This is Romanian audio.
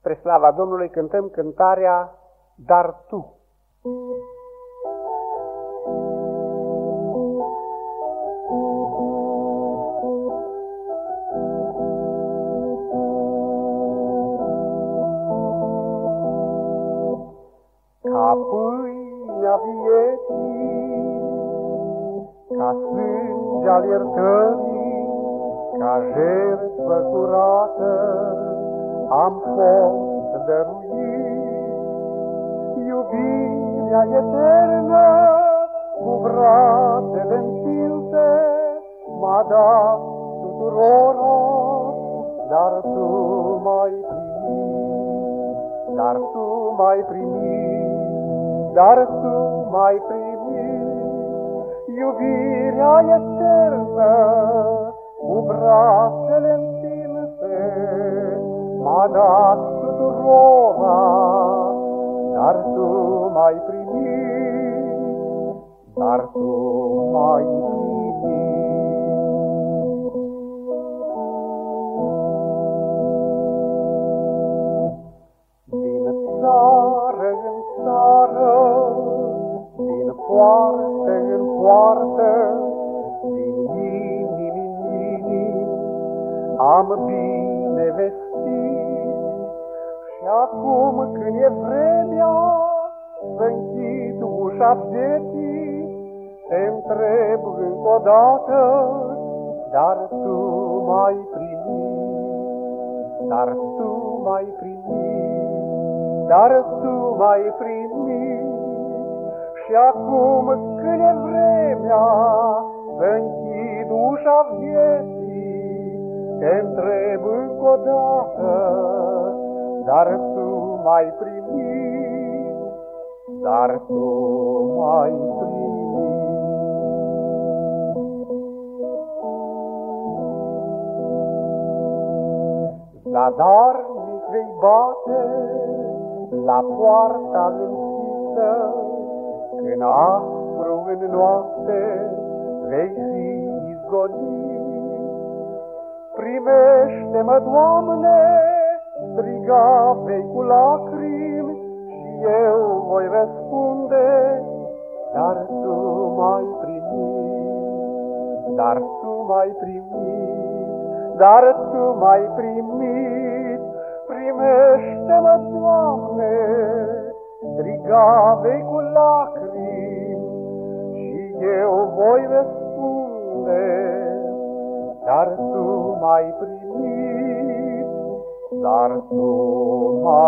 Spre slava Domnului cântăm cântarea Dar Tu. Ca pâinea vieții, ca sânge al iertării, ca jertfă curată, am fost dăruit. Iubirea eternă, cu brațele întinse, m-a dat tuturora, dar Tu m-ai primit, dar Tu m-ai primit, dar Tu m-ai primit. Iubirea eternă, cu brațele întinse, m-a dat tuturora, dar Tu m-ai primit, dar Tu m-ai primit. Din țară în țară, din poartă în poartă, din inimi în inimi, am bine vestit. Și acum când e vremea să închid ușa vieții, te întreb încă o dată, dar Tu m-ai primit, dar Tu m-ai primit, dar Tu m-ai primit. Și acum când e vremea să închid ușa vieții, te întreb încă o dată, dar Tu m-ai primit, dar Tu m-ai primit. Zadarnic vei bate la poarta închisă, când aspru în noapte vei fi izgonit. Primește-mă, Doamne, striga vei cu lacrimi, și eu voi răspunde, dar Tu m-ai primit, dar Tu m-ai primit, dar Tu m-ai primit. Primește-mă, Doamne, striga vei cu lacrimi, și eu voi răspunde, dar Tu m-ai primit, dar Tu m-ai